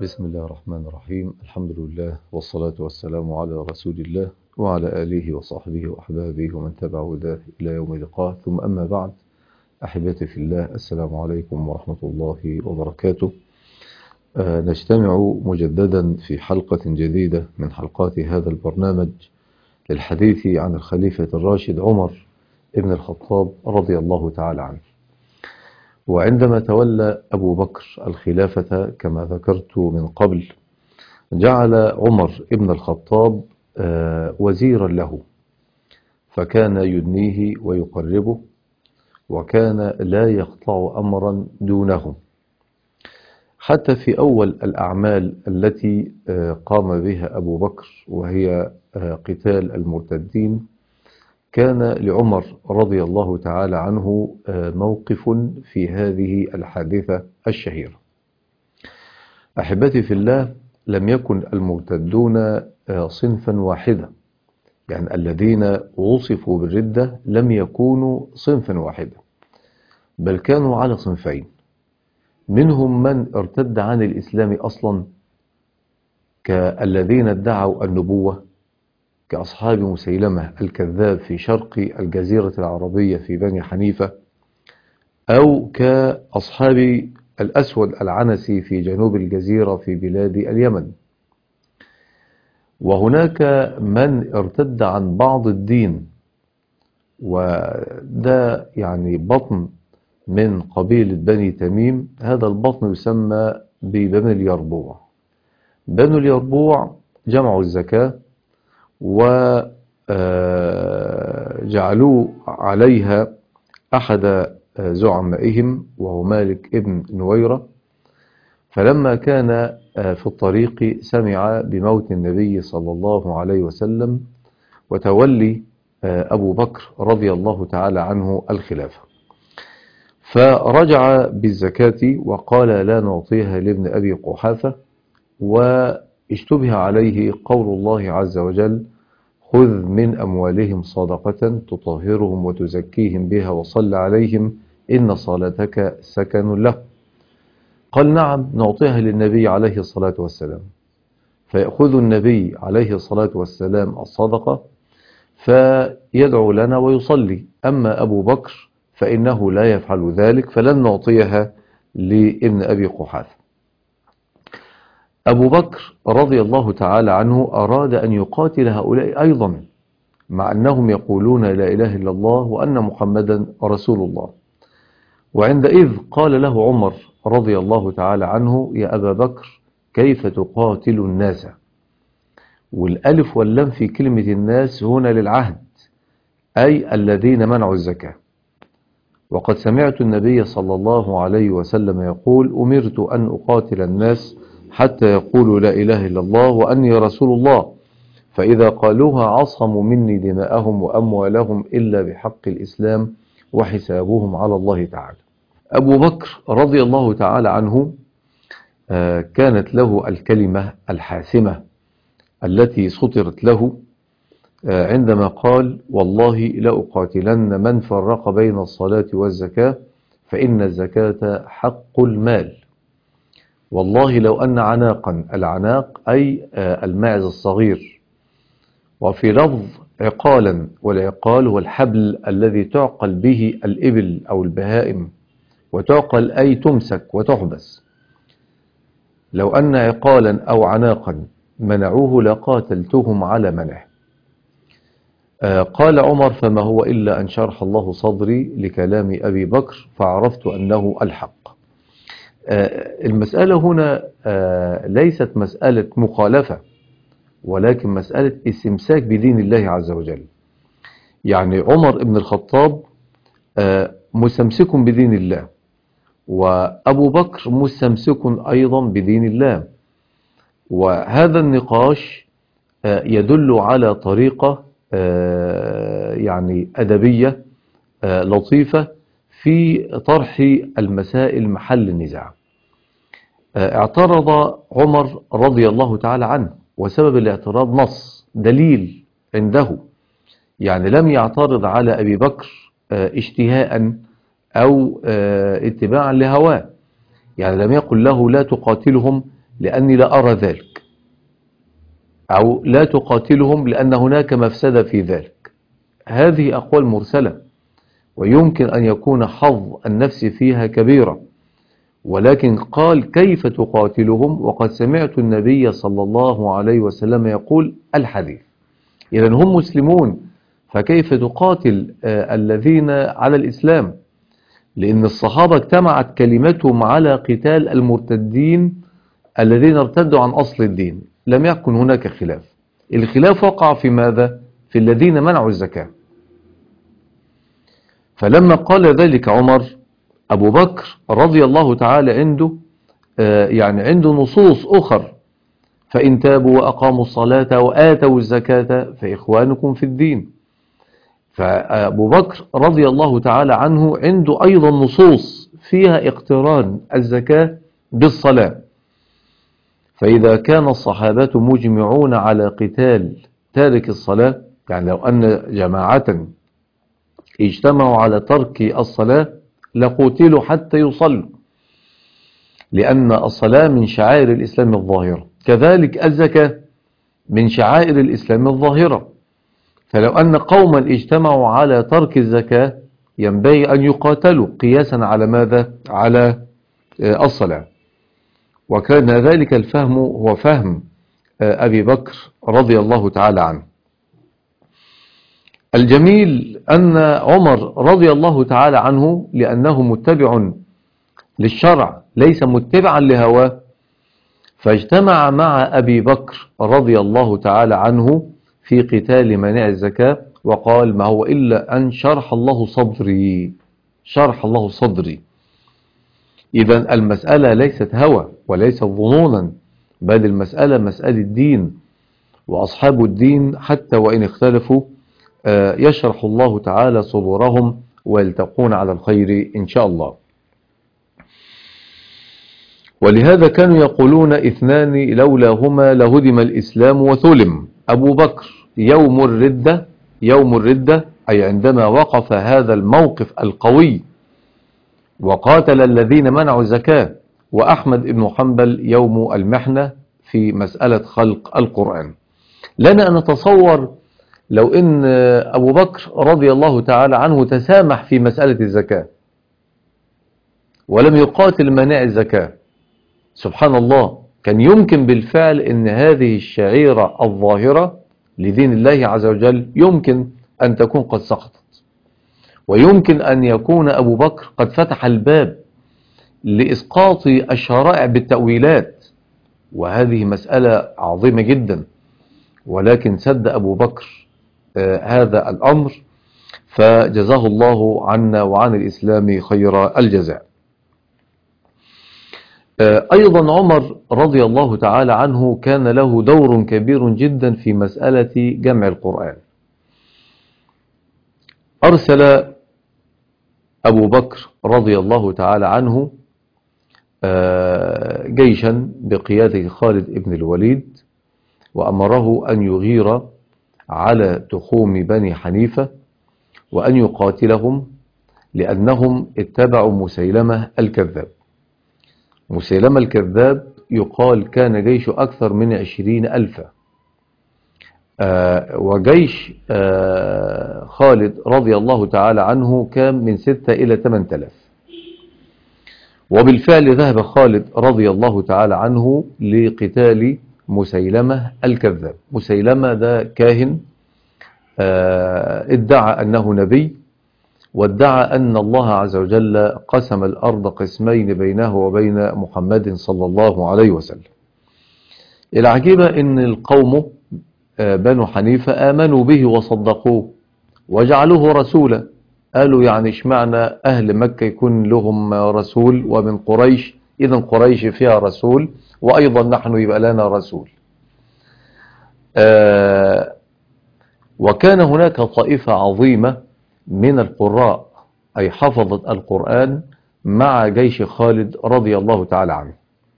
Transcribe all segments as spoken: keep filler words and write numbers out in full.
بسم الله الرحمن الرحيم. الحمد لله والصلاة والسلام على رسول الله وعلى آله وصحبه وأحبابه ومن تبع هداه إلى يوم اللقاء، ثم أما بعد. أحبتي في الله، السلام عليكم ورحمة الله وبركاته. آه نجتمع مجددا في حلقة جديدة من حلقات هذا البرنامج للحديث عن الخليفة الراشد عمر ابن الخطاب رضي الله تعالى عنه. وعندما تولى أبو بكر الخلافة كما ذكرت من قبل، جعل عمر ابن الخطاب وزيرا له، فكان يدنيه ويقربه، وكان لا يقطع أمرا دونه. حتى في أول الأعمال التي قام بها أبو بكر وهي قتال المرتدين، كان لعمر رضي الله تعالى عنه موقف في هذه الحادثة الشهيرة. أحبتي في الله، لم يكن المرتدون صنفا واحدا، يعني الذين وصفوا بالردة لم يكونوا صنفا واحدا، بل كانوا على صنفين. منهم من ارتد عن الإسلام أصلا كالذين ادعوا النبوة كأصحاب مسيلمة الكذاب في شرق الجزيرة العربية في بني حنيفة، أو كأصحاب الأسود العنسي في جنوب الجزيرة في بلاد اليمن. وهناك من ارتد عن بعض الدين، وده يعني بطن من قبيلة بني تميم. هذا البطن يسمى ببني اليربوع. بني اليربوع جمعوا الزكاة وجعلوا عليها أحد زعمائهم وهو مالك ابن نويرة. فلما كان في الطريق سمع بموت النبي صلى الله عليه وسلم وتولي أبو بكر رضي الله تعالى عنه الخلافة، فرجع بالزكاة وقال لا نعطيها لابن أبي قحافة. واشتبه عليه قول الله عز وجل: خذ من أموالهم صدقة تطهرهم وتزكيهم بها وصل عليهم إن صلاتك سكن له. قال نعم نعطيها للنبي عليه الصلاة والسلام. فيأخذ النبي عليه الصلاة والسلام الصدقة فيدعو لنا ويصلي، أما أبو بكر فإنه لا يفعل ذلك، فلن نعطيها لابن أبي قحافة. أبو بكر رضي الله تعالى عنه أراد أن يقاتل هؤلاء أيضا، مع أنهم يقولون لا إله إلا الله وأن محمدا رسول الله. وعندئذ قال له عمر رضي الله تعالى عنه: يا أبا بكر، كيف تقاتل الناس؟ والألف واللام في كلمة الناس هنا للعهد، أي الذين منعوا الزكاة. وقد سمعت النبي صلى الله عليه وسلم يقول: أمرت أن أقاتل الناس حتى يقولوا لا إله إلا الله وأني رسول الله، فإذا قالوها عصموا مني دماءهم وأموالهم إلا بحق الإسلام وحسابهم على الله تعالى. أبو بكر رضي الله تعالى عنه كانت له الكلمة الحاسمة التي سطرت له عندما قال: والله لأقاتلن من فرق بين الصلاة والزكاة فإن الزكاة حق المال. والله لو أن عناقا، العناق أي الماعز الصغير، وفي لفظ عقالا، والعقال هو الحبل الذي تعقل به الإبل أو البهائم، وتعقل أي تمسك وتحبس. لو أن عقالا أو عناقا منعوه لقاتلتهم على منعه. قال عمر: فما هو إلا أن شرح الله صدري لكلام أبي بكر فعرفت أنه الحق. المسألة هنا ليست مسألة مخالفة، ولكن مسألة استمساك بدين الله عز وجل. يعني عمر بن الخطاب مستمسك بدين الله، وأبو بكر مستمسك أيضا بدين الله. وهذا النقاش يدل على طريقة يعني أدبية لطيفة في طرح المسائل محل النزاع. اعترض عمر رضي الله تعالى عنه، وسبب الاعتراض نص دليل عنده، يعني لم يعترض على أبي بكر اشتهاء أو اتباعا لهواه. يعني لم يقل له لا تقاتلهم لأني لا أرى ذلك، أو لا تقاتلهم لأن هناك مفسدة في ذلك. هذه أقوال مرسلة، ويمكن أن يكون حظ النفس فيها كبيرة، ولكن قال كيف تقاتلهم وقد سمعت النبي صلى الله عليه وسلم يقول الحديث. إذن هم مسلمون، فكيف تقاتل آه الذين على الإسلام؟ لأن الصحابة اجتمعت كلمتهم على قتال المرتدين الذين ارتدوا عن أصل الدين، لم يكن هناك خلاف. الخلاف وقع في ماذا؟ في الذين منعوا الزكاة. فلما قال ذلك عمر، أبو بكر رضي الله تعالى عنده آه يعني عنده نصوص أخر، فإن تابوا وأقاموا الصلاة وآتوا الزكاة فإخوانكم في الدين. فأبو بكر رضي الله تعالى عنه عنده أيضا نصوص فيها اقتران الزكاة بالصلاة. فإذا كان الصحابة مجمعون على قتال تارك الصلاة، يعني لو أن جماعة اجتمعوا على ترك الصلاة لقتلوا حتى يصلوا، لأن الصلاة من شعائر الإسلام الظاهرة، كذلك الزكاة من شعائر الإسلام الظاهرة. فلو أن قوما اجتمعوا على ترك الزكاة ينبغي أن يقاتلوا قياسا على ماذا؟ على الصلاة. وكان ذلك الفهم هو فهم أبي بكر رضي الله تعالى عنه. الجميل أن عمر رضي الله تعالى عنه لأنه متبع للشرع ليس متبعا لهواه، فاجتمع مع أبي بكر رضي الله تعالى عنه في قتال منع الزكاة، وقال ما هو إلا أن شرح الله صدري، شرح الله صدري. إذن المسألة ليست هوى وليست ظنونا، بل المسألة مسألة دين، وأصحاب الدين حتى وإن اختلفوا يشرح الله تعالى صدورهم ويلتقون على الخير إن شاء الله. ولهذا كانوا يقولون اثنان لولاهما لهدم الإسلام وثلم. أبو بكر يوم الردة، يوم الردة أي عندما وقف هذا الموقف القوي وقاتل الذين منعوا الزكاة، وأحمد بن حنبل يوم المحنة في مسألة خلق القرآن. لنا أن نتصور لو إن أبو بكر رضي الله تعالى عنه تسامح في مسألة الزكاة ولم يقاتل مانع الزكاة، سبحان الله، كان يمكن بالفعل أن هذه الشعيرة الظاهرة لدين الله عز وجل يمكن أن تكون قد سقطت، ويمكن أن يكون أبو بكر قد فتح الباب لإسقاط الشرائع بالتأويلات، وهذه مسألة عظيمة جدا. ولكن سد أبو بكر آه هذا الأمر، فجزاه الله عنا وعن الإسلام خير الجزاء. آه أيضا عمر رضي الله تعالى عنه كان له دور كبير جدا في مسألة جمع القرآن. أرسل أبو بكر رضي الله تعالى عنه آه جيشا بقيادة خالد بن الوليد، وأمره أن يغير على تخوم بني حنيفة وأن يقاتلهم لأنهم اتبعوا مسيلمة الكذاب. مسيلمة الكذاب يقال كان جيش أكثر من عشرين ألفا، آه وجيش آه خالد رضي الله تعالى عنه كان من ستة إلى ثمانية آلاف. وبالفعل ذهب خالد رضي الله تعالى عنه لقتال مسيلمة الكذاب. مسيلمة ده كاهن آه ادعى أنه نبي، وادعى أن الله عز وجل قسم الأرض قسمين بينه وبين محمد صلى الله عليه وسلم. العجيبة أن القوم آه بنو حنيفة آمنوا به وصدقوه وجعلوه رسولا. قالوا يعني اشمعنى أهل مكة يكون لهم رسول ومن قريش، إذن قريش فيها رسول وأيضا نحن يبقى لنا رسول. آه وكان هناك طائفة عظيمة من القراء أي حفظت القرآن مع جيش خالد رضي الله تعالى عنه.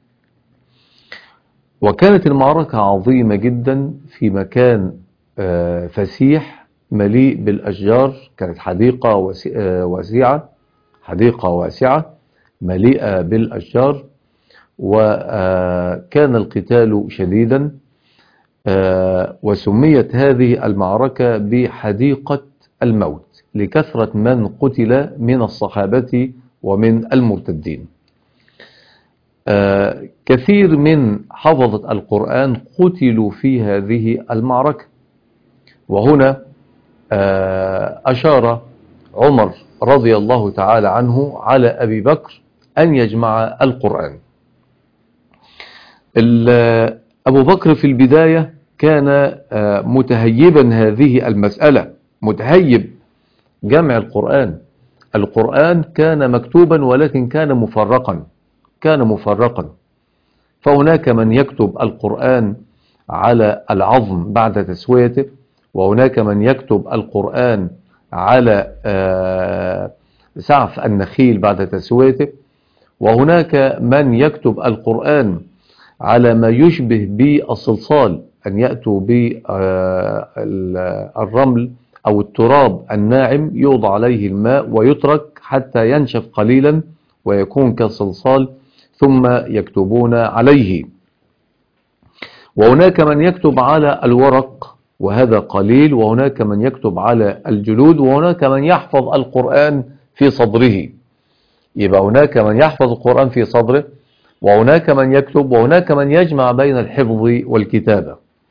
وكانت المعركة عظيمة جدا في مكان آه فسيح مليء بالأشجار، كانت حديقة واسعة، حديقة واسعة مليئة بالأشجار، وكان القتال شديدا، وسميت هذه المعركة بحديقة الموت لكثرة من قتل من الصحابة ومن المرتدين. كثير من حفظة القرآن قتلوا في هذه المعركة. وهنا أشار عمر رضي الله تعالى عنه على أبي بكر أن يجمع القرآن. أبو بكر في البداية كان متهيبا هذه المسألة، متهيب جمع القرآن. القرآن كان مكتوبا ولكن كان مفرقا كان مفرقا فهناك من يكتب القرآن على العظم بعد تسويته، وهناك من يكتب القرآن على سعف النخيل بعد تسويته، وهناك من يكتب القرآن على ما يشبه بالصلصال، أن يأتوا بالرمل أو التراب الناعم يوضع عليه الماء ويترك حتى ينشف قليلا ويكون كالصلصال ثم يكتبون عليه. وهناك من يكتب على الورق وهذا قليل، وهناك من يكتب على الجلود، وهناك من يحفظ القرآن في صدره. يبقى هناك من يحفظ القرآن في صدره، وهناك من يكتب، وهناك من يجمع بين الحفظ والكتابة.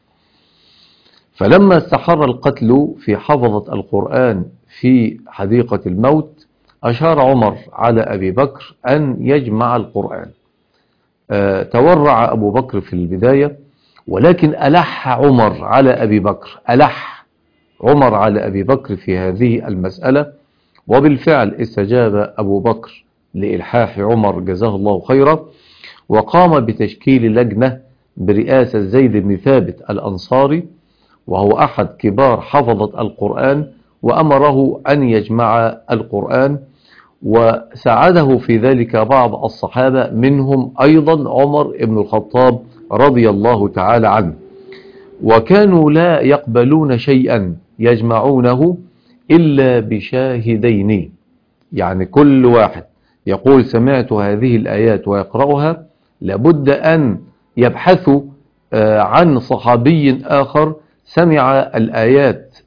فلما استحر القتل في حفظة القرآن في حديقة الموت أشار عمر على أبي بكر أن يجمع القرآن. أه تورع أبو بكر في البداية، ولكن ألح عمر على أبي بكر ألح عمر على أبي بكر في هذه المسألة، وبالفعل استجاب أبو بكر لإلحاح عمر جزاه الله خيرا، وقام بتشكيل لجنة برئاسة زيد بن ثابت الأنصاري، وهو أحد كبار حفظة القرآن، وأمره أن يجمع القرآن، وساعده في ذلك بعض الصحابة منهم أيضا عمر بن الخطاب رضي الله تعالى عنه. وكانوا لا يقبلون شيئا يجمعونه إلا بشاهدين، يعني كل واحد يقول سمعت هذه الآيات ويقرأها لابد أن يبحثوا عن صحابي آخر سمع الآيات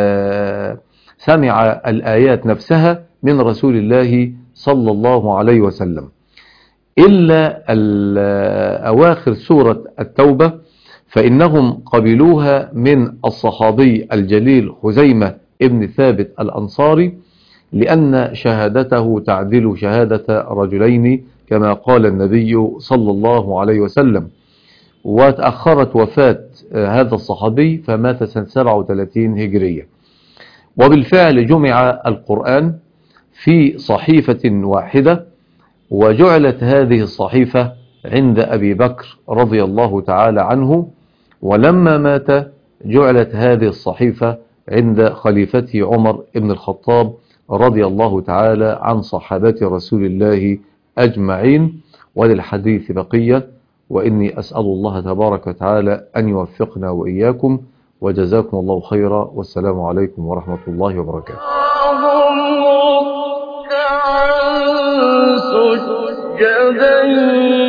سمع الآيات نفسها من رسول الله صلى الله عليه وسلم، إلا أواخر سورة التوبة فإنهم قبلوها من الصحابي الجليل خزيمة ابن ثابت الأنصاري، لأن شهادته تعدل شهادة رجلين كما قال النبي صلى الله عليه وسلم. وتأخرت وفاة هذا الصحابي فمات سنة سبعة وثلاثين هجرية. وبالفعل جمع القرآن في صحيفة واحدة، وجعلت هذه الصحيفة عند أبي بكر رضي الله تعالى عنه، ولما مات جعلت هذه الصحيفة عند خليفته عمر بن الخطاب رضي الله تعالى عن صحابة رسول الله أجمعين. وللحديث بقية، وإني أسأل الله تبارك وتعالى أن يوفقنا وإياكم، وجزاكم الله خيرا، والسلام عليكم ورحمة الله وبركاته. سجدا